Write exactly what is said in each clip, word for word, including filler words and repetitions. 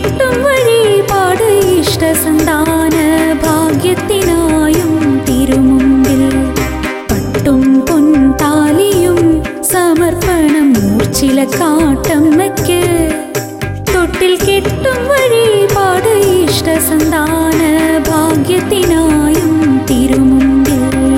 കെട്ടും വഴിപാട് ഇഷ്ടസന്താന ഭാഗ്യത്തിനായും തിരുമുമ്പിൽ പട്ടും പൊൻതാലിയും സമർപ്പണം മൂർച്ചിലക്കാട്ടമ്മയ്ക്ക്. തൊട്ടിൽ കെട്ടും വഴിപാട് ഇഷ്ടസന്താന ഭാഗ്യത്തിനായും തിരുമുമ്പിൽ.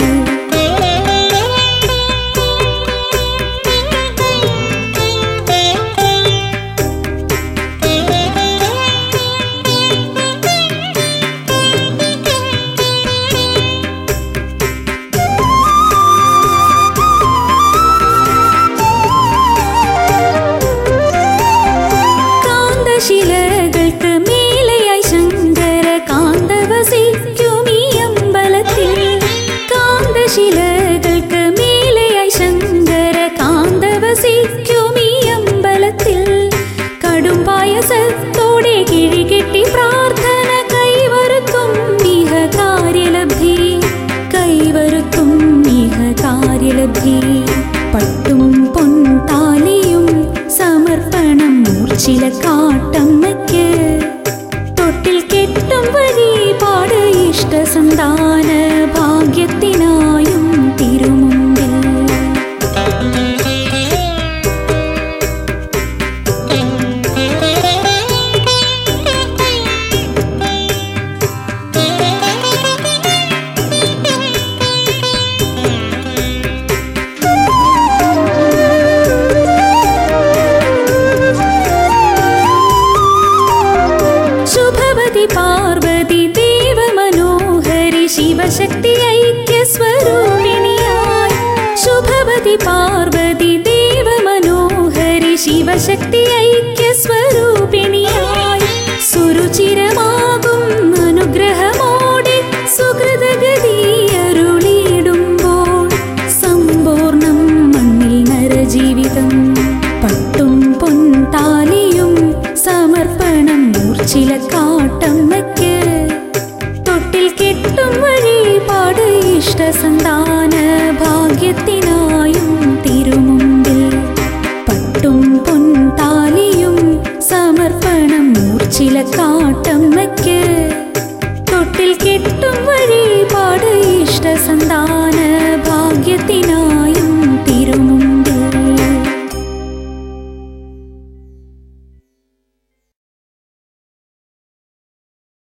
ശിലകൾക്ക് മേലെയായി ശങ്കര കാന്ത വസിക്കുമീ അമ്പലത്തിൽ. കാന്തശിലകൾക്ക് മേലെയായി ശങ്കര കാന്ത വസിക്കുമീ അമ്പലത്തിൽ. കടും പായസത്തോടെ കിഴികെട്ടി പ്രാർത്ഥന കൈവരുത്തും ഇഹ കാര്യലബ്ധി, കൈവരുത്തും ഇഹ കാര്യലബ്ധി. പട്ടും പൊൻതാലിയും സമർപ്പണം മൂർച്ചിലക്കാട്ടമ്മയ്ക്ക്. തൊട്ടിൽ കെട്ടും വഴിപാട് ഇഷ്ടസന്താന ഭാഗ്യത്തിനായും തിരുമുമ്പിൽ. പാർവതി ദേവ മനോഹരി ശിവശക്തി ഐക്യ സ്വരൂപിണിയായി. ശുഭവതി പാർവതി ദേവ മനോഹരി ശിവശക്തി ഐക്യ സ്വരൂപിണിയായി. സുരുചിരമാകും അനുഗ്രഹമോടെ സുഹൃതഗതി അരുളിയിടുമ്പോൾ സമ്പൂർണം മണ്ണിൽ നരജീവിതം. പട്ടും പൊൻതാലിയും സമർപ്പണം മൂർച്ചിലക്കാട്ടമ്മയ്ക്ക്. തൊട്ടിൽ കെട്ടും വഴിപാട് ഇഷ്ടസന്താന ഭാഗ്യത്തിനായും തിരുമുമ്പിൽ. പട്ടും പൊൻതാലിയും സമർപ്പണം മൂർച്ചിലക്കാട്ടമ്മയ്ക്ക്. തൊട്ടിൽ കെട്ടും വഴിപാട് ഇഷ്ടസന്താന